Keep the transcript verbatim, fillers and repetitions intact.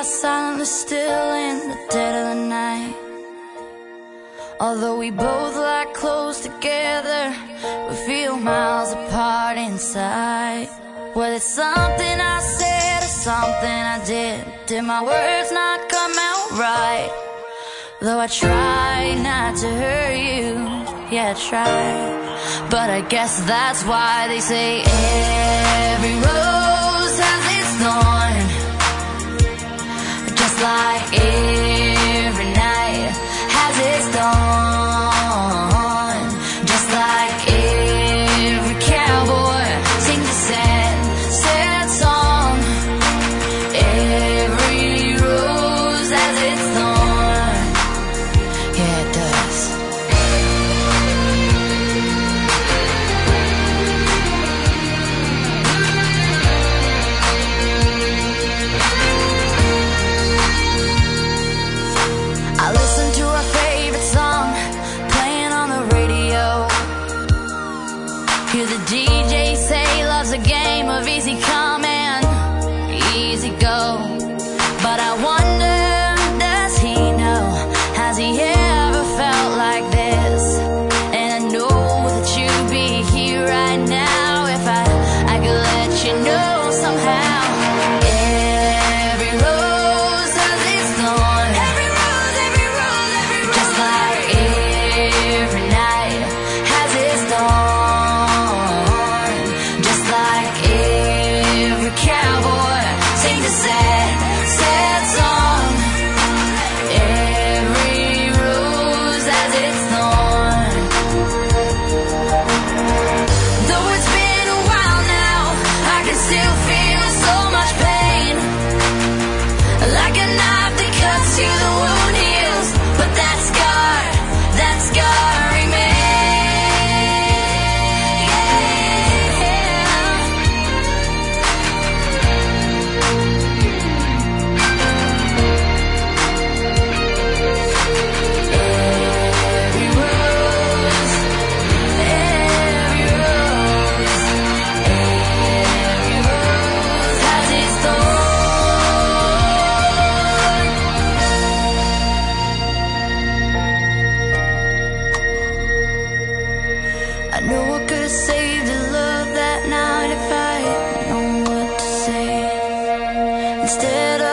silently still in the dead of the night. Although we both lie close together, we feel miles apart inside. Whether it's something I said or something I did, did my words not come out right? Though I try not to hurt you, yeah, I try. But I guess that's why they say every rose has its thorn, just like every night has its dawn, just like every cowboy sings a sad, sad song. Every rose has its thorn, yeah, it does. I listen to our favorite song playing on the radio. Hear the D J say love's a game of easy come and easy go. But I wonder, does he know? Has he ever felt like this? And I know that you'd be here right now if I, I could let you know somehow. Every rose has its thorn, every rose, every rose, every rose, just like every night has its dawn, just like every cowboy sings a sad, sad song. Every rose has its thorn. Though it's been a while now, I can still feel so much pain. Like a knife that cuts you, the wound heals, but that scar, that scar remains. Every rose, every rose, every rose has its thorn. I know I could have saved the love that night if I had known what to say. Instead